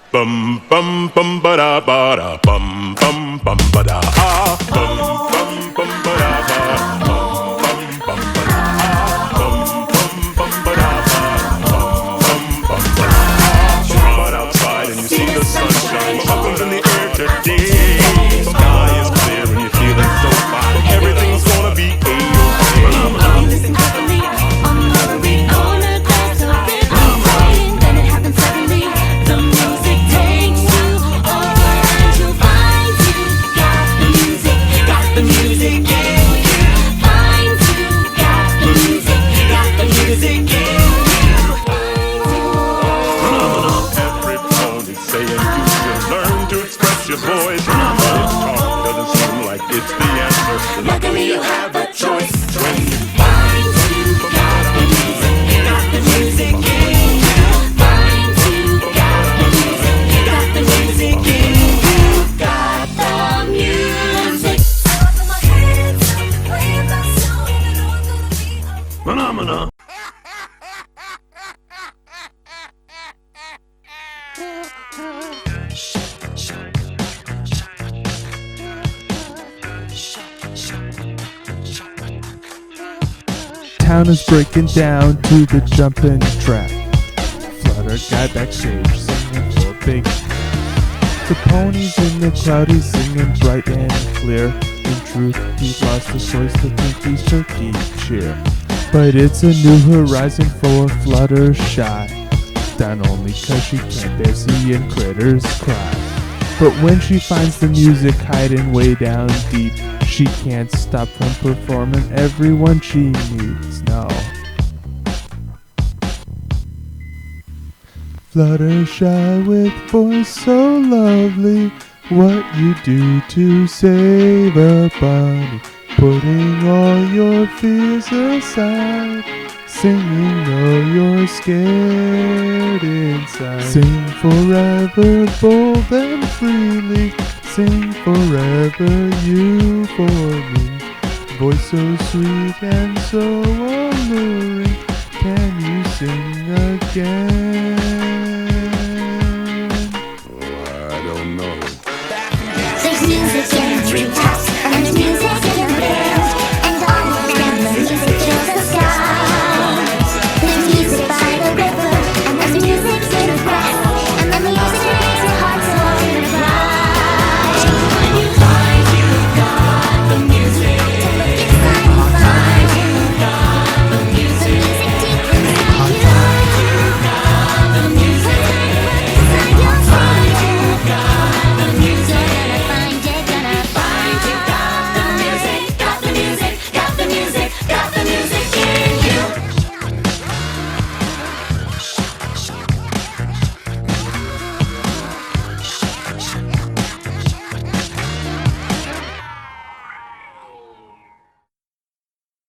Bum bum bum ba da ba da bum bum bum ba da ah bum bum bum ba da ba bum bum ba da ah bum bum ba da ba bum bum ba da ah. Come out outside and you see the sunshine, bubbles in the air today. Sky is clear and you're feeling so fine. Everything's gonna be A-OK. Listen carefully, on the corner, that's a bit exciting. Then it happens suddenly. The music takes you over, and you'll find you got the music, got the music in you. Find you got the music, got the music in you. Every phone is saying you should learn to express your voice. But talk doesn't seem like it's the answer. Luckily you have a choice when you find you got the music, got the music in you. Find you got the music, got the music in you. Got the music. Phenomena. Town is breaking down to the jumping track. Flutter guy backstage singing for a big. The ponies in the crowd, he's singing bright and clear. In truth, he's lost the choice to think he's turkey cheer. But it's a new horizon for Fluttershy, down only 'cause she can't bear seeing critters cry. But when she finds the music hiding way down deep, she can't stop from performing everyone she meets, no. Fluttershy with voice so lovely, what you do to save a bunny, putting all your fears aside, singing though you're scared inside. Sing forever, bold and freely, sing forever, you for me. Voice so sweet and so alluring, can you sing again?